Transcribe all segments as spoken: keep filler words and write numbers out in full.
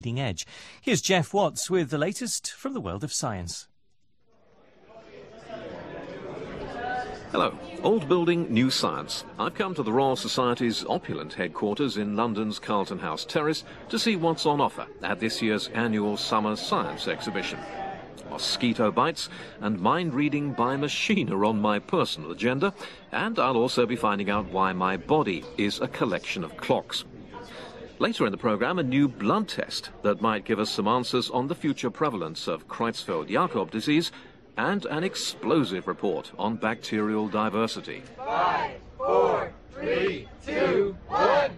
leading edge. Here's Jeff Watts with the latest from the world of science. Hello. Old building, new science. I've come to the Royal Society's opulent headquarters in London's Carlton House Terrace to see what's on offer at this year's annual Summer Science Exhibition. Mosquito bites and mind reading by machine are on my personal agenda, and I'll also be finding out why my body is a collection of clocks. Later in the programme, a new blood test that might give us some answers on the future prevalence of Creutzfeldt-Jakob disease, and an explosive report on bacterial diversity. Five, four, three, two, one.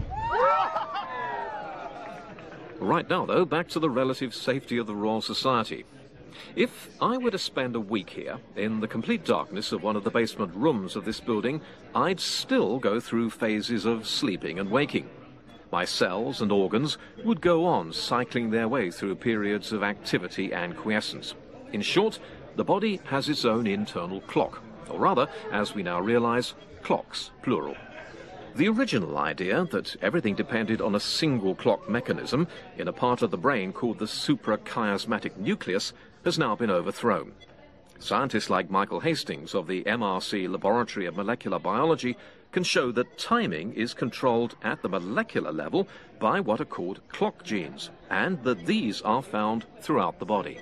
Right now, though, back to the relative safety of the Royal Society. If I were to spend a week here, in the complete darkness of one of the basement rooms of this building, I'd still go through phases of sleeping and waking. My cells and organs would go on cycling their way through periods of activity and quiescence. In short, the body has its own internal clock, or rather, as we now realize, clocks, plural. The original idea that everything depended on a single clock mechanism in a part of the brain called the suprachiasmatic nucleus has now been overthrown. Scientists like Michael Hastings of the M R C Laboratory of Molecular Biology can show that timing is controlled at the molecular level by what are called clock genes, and that these are found throughout the body.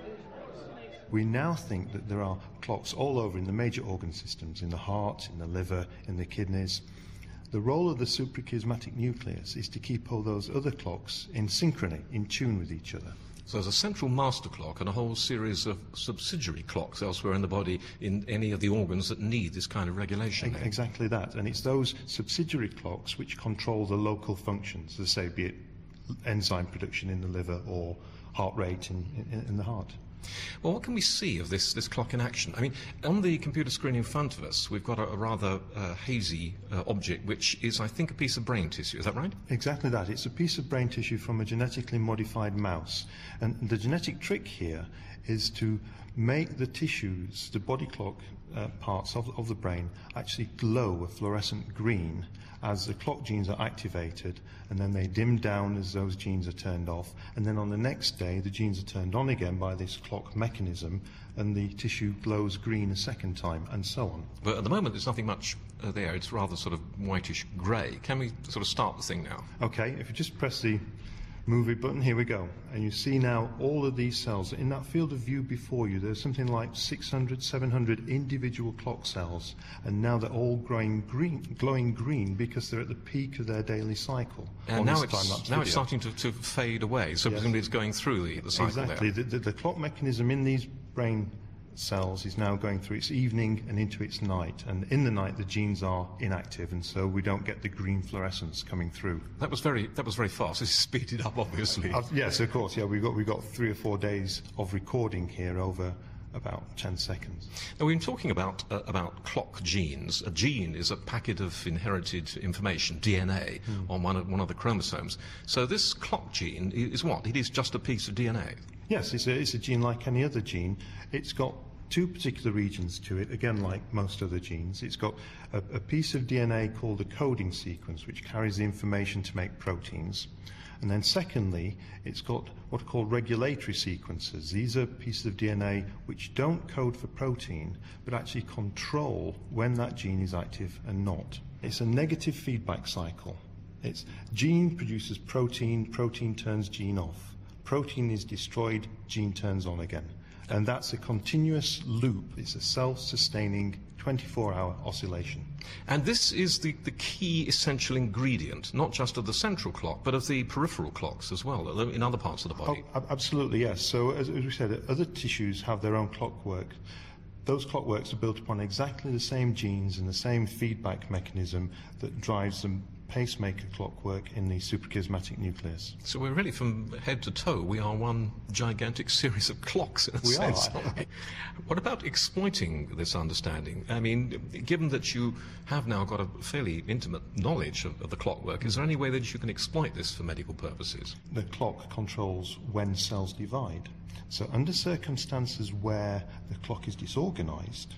We now think that there are clocks all over in the major organ systems, in the heart, in the liver, in the kidneys. The role of the suprachiasmatic nucleus is to keep all those other clocks in synchrony, in tune with each other. So there's a central master clock and a whole series of subsidiary clocks elsewhere in the body, in any of the organs that need this kind of regulation. E- exactly that. And it's those subsidiary clocks which control the local functions, as I say, be it enzyme production in the liver or heart rate in, in, in the heart. Well, what can we see of this, this clock in action? I mean, on the computer screen in front of us, we've got a, a rather uh, hazy uh, object, which is, I think, a piece of brain tissue. Is that right? Exactly that. It's a piece of brain tissue from a genetically modified mouse. And the genetic trick here is to make the tissues, the body clock uh, parts of, of the brain, actually glow a fluorescent green as the clock genes are activated, and then they dim down as those genes are turned off, and then on the next day the genes are turned on again by this clock mechanism, and the tissue glows green a second time, and so on. But at the moment there's nothing much uh, there. It's rather sort of whitish grey. Can we sort of start the thing now? Okay, if you just press the movie button, here we go. And you see now all of these cells. In that field of view before you, there's something like six hundred, seven hundred individual clock cells. And now they're all growing green, glowing green because they're at the peak of their daily cycle. And now it's, now it's starting to, to fade away, so yes. Presumably it's going through the, the cycle exactly. there. The, the, the clock mechanism in these brain cells is now going through its evening and into its night, and in the night the genes are inactive, and so we don't get the green fluorescence coming through. That was very that was very fast. This is speeded up, obviously. Uh, yes, of course. Yeah, we got we got three or four days of recording here over about ten seconds. Now, we've been talking about uh, about clock genes. A gene is a packet of inherited information, D N A, mm. on one of one of the chromosomes. So this clock gene is what? It is just a piece of D N A. Yes, it's a, it's a gene like any other gene. It's got two particular regions to it, again like most other genes. It's got a, a piece of D N A called the coding sequence, which carries the information to make proteins. And then secondly, it's got what are called regulatory sequences. These are pieces of D N A which don't code for protein, but actually control when that gene is active and not. It's a negative feedback cycle. It's gene produces protein, protein turns gene off. Protein is destroyed, gene turns on again. And that's a continuous loop. It's a self-sustaining twenty-four hour oscillation. And this is the, the key essential ingredient, not just of the central clock, but of the peripheral clocks as well, in other parts of the body. Oh, absolutely, yes. So as, as we said, other tissues have their own clockwork. Those clockworks are built upon exactly the same genes and the same feedback mechanism that drives them pacemaker clockwork in the suprachiasmatic nucleus. So we're really, from head to toe, we are one gigantic series of clocks in a we sense. Are. We? What about exploiting this understanding? I mean, given that you have now got a fairly intimate knowledge of, of the clockwork, is there any way that you can exploit this for medical purposes? The clock controls when cells divide. So under circumstances where the clock is disorganized,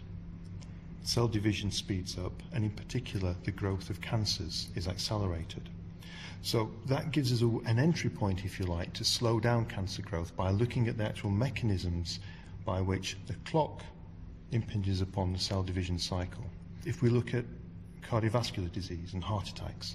cell division speeds up, and in particular the growth of cancers is accelerated. So that gives us a, an entry point, if you like, to slow down cancer growth by looking at the actual mechanisms by which the clock impinges upon the cell division cycle. If we look at cardiovascular disease and heart attacks,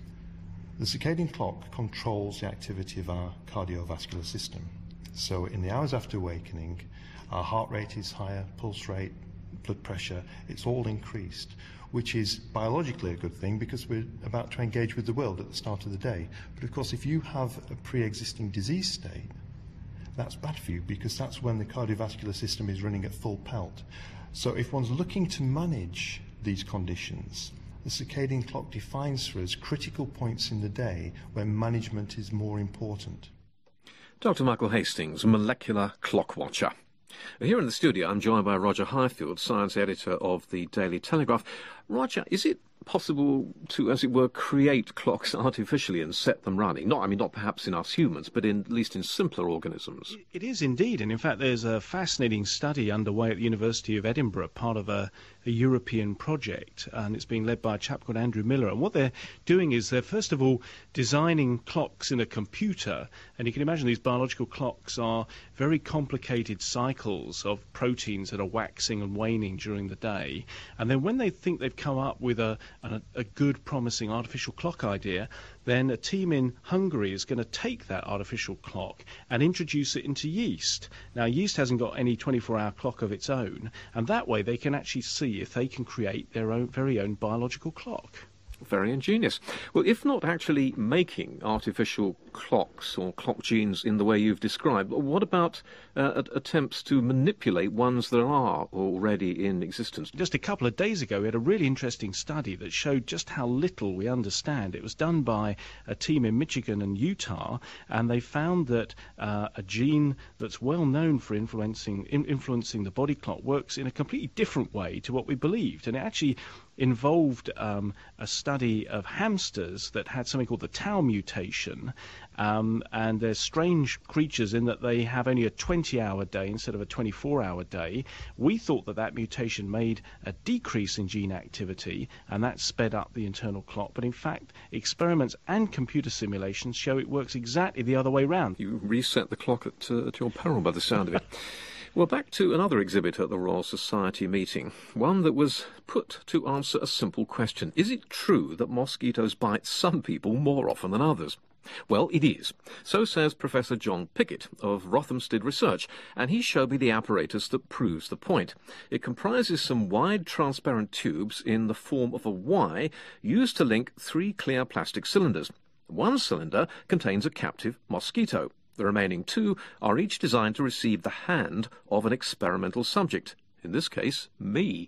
the circadian clock controls the activity of our cardiovascular system. So in the hours after awakening, our heart rate is higher, pulse rate, blood pressure, it's all increased, which is biologically a good thing because we're about to engage with the world at the start of the day. But of course, if you have a pre-existing disease state, that's bad for you because that's when the cardiovascular system is running at full pelt. So if one's looking to manage these conditions, the circadian clock defines for us critical points in the day when management is more important. Doctor Michael Hastings, molecular clock watcher. Here in the studio, I'm joined by Roger Highfield, science editor of the Daily Telegraph. Roger, is it possible to, as it were, create clocks artificially and set them running? Not, I mean, not perhaps in us humans, but in, at least in simpler organisms. It is indeed, and in fact there's a fascinating study underway at the University of Edinburgh, part of a, a European project, and it's being led by a chap called Andrew Miller. And what they're doing is they're first of all designing clocks in a computer, and you can imagine these biological clocks are very complicated cycles of proteins that are waxing and waning during the day. And then when they think they've come up with a A, a good, promising artificial clock idea, then a team in Hungary is going to take that artificial clock and introduce it into yeast. Now, yeast hasn't got any twenty-four hour clock of its own, and that way they can actually see if they can create their own very own biological clock. Very ingenious. Well, if not actually making artificial clocks or clock genes in the way you've described, what about uh, attempts to manipulate ones that are already in existence? Just a couple of days ago, we had a really interesting study that showed just how little we understand. It was done by a team in Michigan and Utah, and they found that uh, a gene that's well known for influencing, in, influencing the body clock works in a completely different way to what we believed. And it actually involved um, a study of hamsters that had something called the tau mutation, um, and they're strange creatures in that they have only a twenty hour day instead of a twenty-four hour day. We thought that that mutation made a decrease in gene activity, and that sped up the internal clock, but in fact experiments and computer simulations show it works exactly the other way round. You reset the clock at, uh, at your peril by the sound of it. Well, back to another exhibit at the Royal Society meeting, one that was put to answer a simple question. Is it true that mosquitoes bite some people more often than others? Well, it is. So says Professor John Pickett of Rothamsted Research, and he showed me the apparatus that proves the point. It comprises some wide transparent tubes in the form of a Y used to link three clear plastic cylinders. One cylinder contains a captive mosquito. The remaining two are each designed to receive the hand of an experimental subject, in this case, me.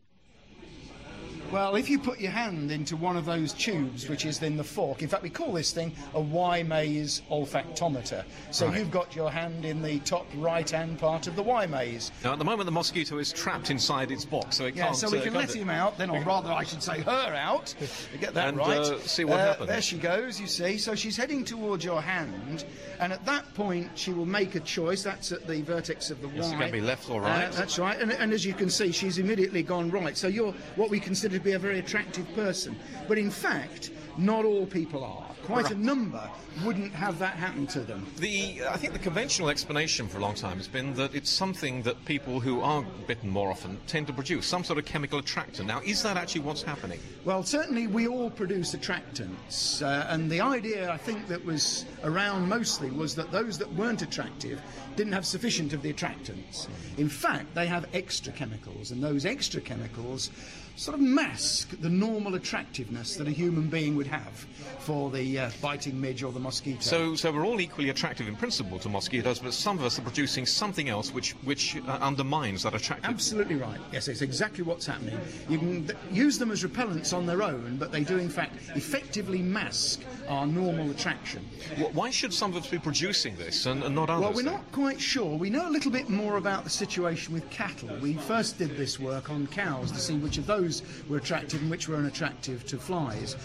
Well, if you put your hand into one of those tubes, which is in the fork, in fact we call this thing a Y-maze olfactometer. So right. You've got your hand in the top right-hand part of the Y-maze. Now, at the moment the mosquito is trapped inside its box, so it yeah, can't... so we can uh, let him out, then, or rather I should say her out, to get that and, right. Uh, see what uh, happens. There she goes, you see. So she's heading towards your hand, and at that point she will make a choice. That's at the vertex of the Yes, Y. it's going to be left or right. Uh, that's right, and, and as you can see, she's immediately gone right. So you're what we consider to be a very attractive person. But in fact, not all people are. Quite a number wouldn't have that happen to them. The, I think the conventional explanation for a long time has been that it's something that people who are bitten more often tend to produce, some sort of chemical attractant. Now, is that actually what's happening? Well, certainly we all produce attractants, uh, and the idea, I think, that was around mostly was that those that weren't attractive didn't have sufficient of the attractants. In fact, they have extra chemicals, and those extra chemicals sort of mask the normal attractiveness that a human being would have for the uh, biting midge or the mosquito. So, so we're all equally attractive in principle to mosquitoes, but some of us are producing something else which, which uh, undermines that attractiveness. Absolutely right. Yes, it's exactly what's happening. You can th- use them as repellents on their own, but they do in fact effectively mask our normal attraction. Why should some of us be producing this and, and not others? Well, we're then? not quite sure. We know a little bit more about the situation with cattle. We first did this work on cows to see which of those were attractive and which were unattractive to flies. And we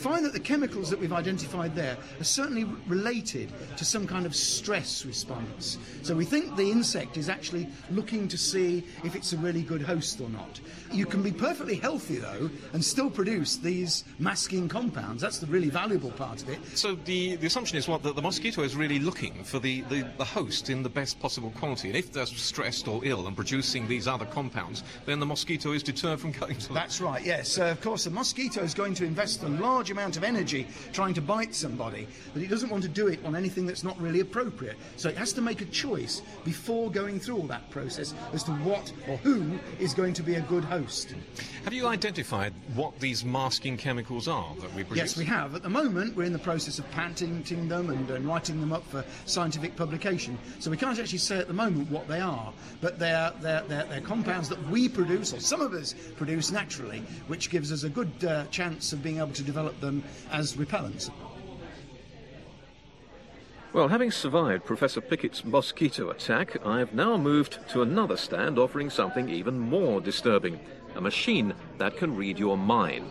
find that the chemicals that we've identified there are certainly related to some kind of stress response. So we think the insect is actually looking to see if it's a really good host or not. You can be perfectly healthy, though, and still produce these masking compounds. That's the really valuable part of it. So the, the assumption is what, that the mosquito is really looking for the, the, the host in the best possible quality. And if they're stressed or ill and producing these other compounds, then the mosquito is deterred from going to them. That's right, yes. Uh, of course, the mosquito is going to invest a large amount of energy trying to bite somebody, but it doesn't want to do it on anything that's not really appropriate. So it has to make a choice before going through all that process as to what or who is going to be a good host. Have you identified what these masking chemicals are that we produce? Yes, we have. At the moment, we're in the process of patenting them and, and writing them up for scientific publication. So we can't actually say at the moment what they are, but they're, they're, they're, they're compounds that we produce, or some of us produce naturally, which gives us a good uh, chance of being able to develop them as repellents. Well, having survived Professor Pickett's mosquito attack, I've now moved to another stand offering something even more disturbing, a machine that can read your mind.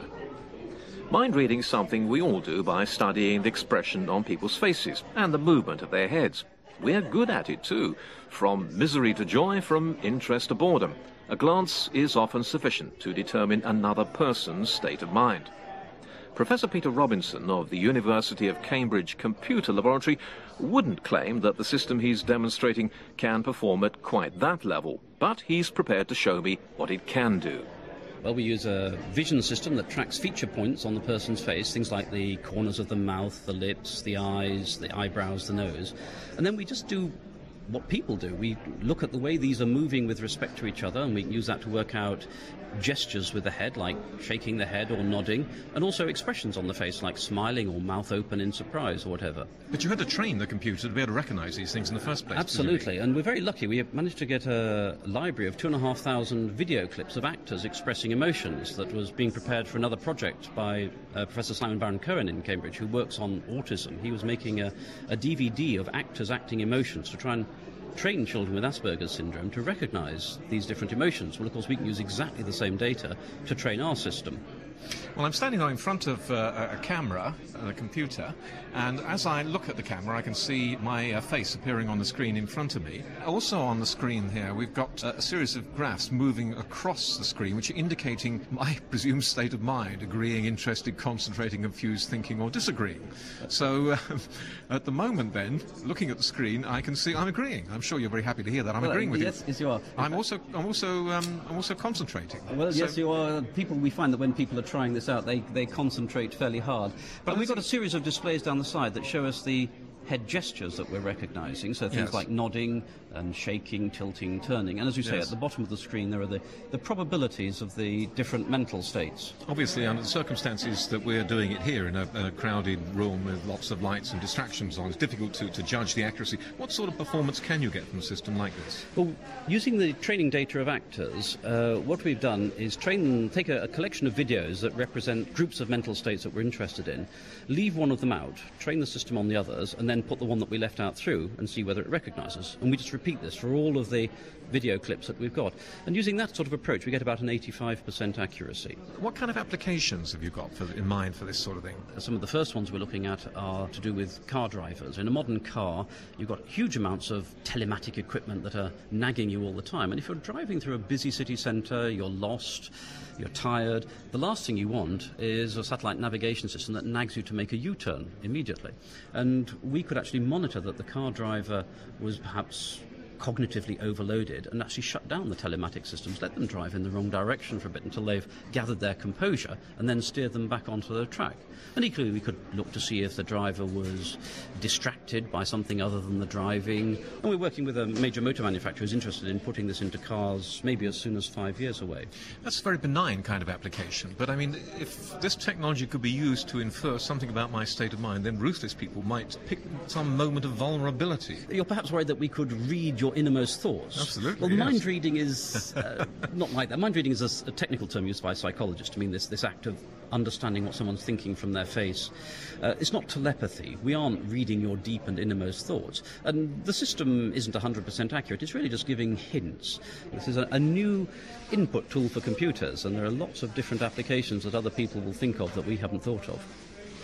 Mind reading is something we all do by studying the expression on people's faces and the movement of their heads. We're good at it too, from misery to joy, from interest to boredom. A glance is often sufficient to determine another person's state of mind. Professor Peter Robinson of the University of Cambridge Computer Laboratory wouldn't claim that the system he's demonstrating can perform at quite that level, but he's prepared to show me what it can do. Well, we use a vision system that tracks feature points on the person's face, things like the corners of the mouth, the lips, the eyes, the eyebrows, the nose, and then we just do what people do. We look at the way these are moving with respect to each other, and we can use that to work out gestures with the head, like shaking the head or nodding, and also expressions on the face, like smiling or mouth open in surprise or whatever. But you had to train the computer to be able to recognise these things in the first place. Absolutely, and we're very lucky. We managed to get a library of two and a half thousand video clips of actors expressing emotions that was being prepared for another project by uh, Professor Simon Baron-Cohen in Cambridge, who works on autism. He was making a, a D V D of actors acting emotions to try and train children with Asperger's syndrome to recognise these different emotions. Well, of course, we can use exactly the same data to train our system. Well, I'm standing now in front of uh, a camera, a computer, and as I look at the camera, I can see my uh, face appearing on the screen in front of me. Also on the screen here, we've got uh, a series of graphs moving across the screen, which are indicating my presumed state of mind, agreeing, interested, concentrating, confused, thinking, or disagreeing. So, uh, at the moment, then, looking at the screen, I can see I'm agreeing. I'm sure you're very happy to hear that. I'm well, agreeing with yes, you. Yes, you are. I'm also, I'm also, um, I'm also concentrating. Well, so, yes, you are. People, we find that when people are trying this out, they, they concentrate fairly hard. But and we've got a series of displays down the side that show us the head gestures that we're recognising, so things yes. like nodding and shaking, tilting, turning. And as you say, yes. at the bottom of the screen there are the, the probabilities of the different mental states. Obviously, under the circumstances that we're doing it here in a, a crowded room with lots of lights and distractions on, it's difficult to, to judge the accuracy. What sort of performance can you get from a system like this? Well, using the training data of actors, uh, what we've done is train them, take a, a collection of videos that represent groups of mental states that we're interested in, leave one of them out, train the system on the others, and then put the one that we left out through and see whether it recognises. And we just repeat this for all of the video clips that we've got. And using that sort of approach, we get about an eighty-five percent accuracy. What kind of applications have you got for, in mind for this sort of thing? Some of the first ones we're looking at are to do with car drivers. In a modern car, you've got huge amounts of telematic equipment that are nagging you all the time. And if you're driving through a busy city centre, you're lost, you're tired, the last thing you want is a satellite navigation system that nags you to make a U-turn immediately. And we could actually monitor that the car driver was perhaps cognitively overloaded and actually shut down the telematic systems, let them drive in the wrong direction for a bit until they've gathered their composure, and then steer them back onto the track. And equally, we could look to see if the driver was distracted by something other than the driving. And we're working with a major motor manufacturer who's interested in putting this into cars maybe as soon as five years away. That's a very benign kind of application. But, I mean, if this technology could be used to infer something about my state of mind, then ruthless people might pick some moment of vulnerability. You're perhaps worried that we could read your innermost thoughts. Absolutely, Well, yes. mind reading is uh, not like that. Mind reading is a, a technical term used by psychologists to mean this, this act of understanding what someone's thinking from their face. Uh, it's not telepathy. We aren't reading your deep and innermost thoughts. And the system isn't one hundred percent accurate. It's really just giving hints. This is a, a new input tool for computers, and there are lots of different applications that other people will think of that we haven't thought of.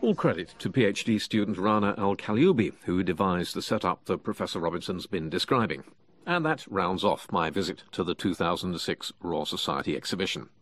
All credit to PhD student Rana Al-Kalyubi, who devised the setup that Professor Robinson's been describing. And that rounds off my visit to the two thousand six Royal Society exhibition.